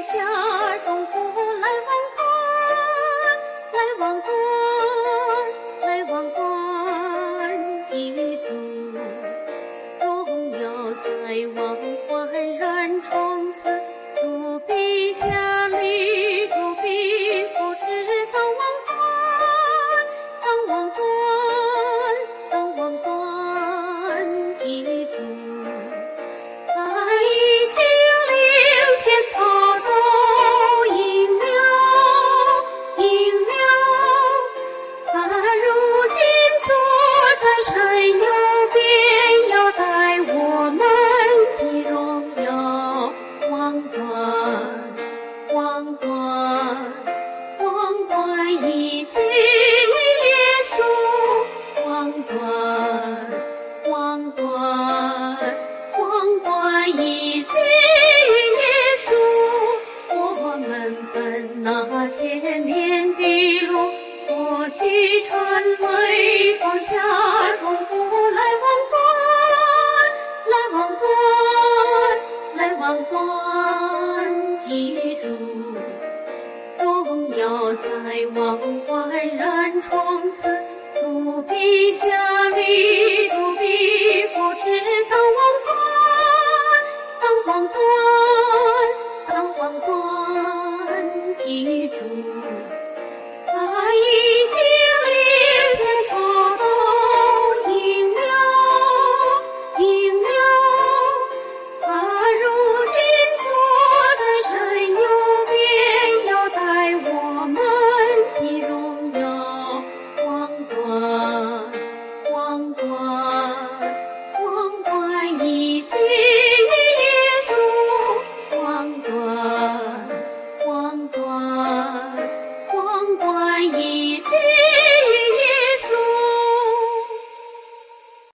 下中福来王冠，来王冠，记住荣耀在王冠，人从此主必加力，主必扶持当王冠，当王冠，记住他已经领先跑都赢了，他如今坐在神右边，要带我们进荣耀王冠已经耶稣，王冠已经耶稣，我们奔那前面的路，过去传威，放下重复来王冠，记住荣耀在王冠，人从此主必加力，主必扶持当王冠。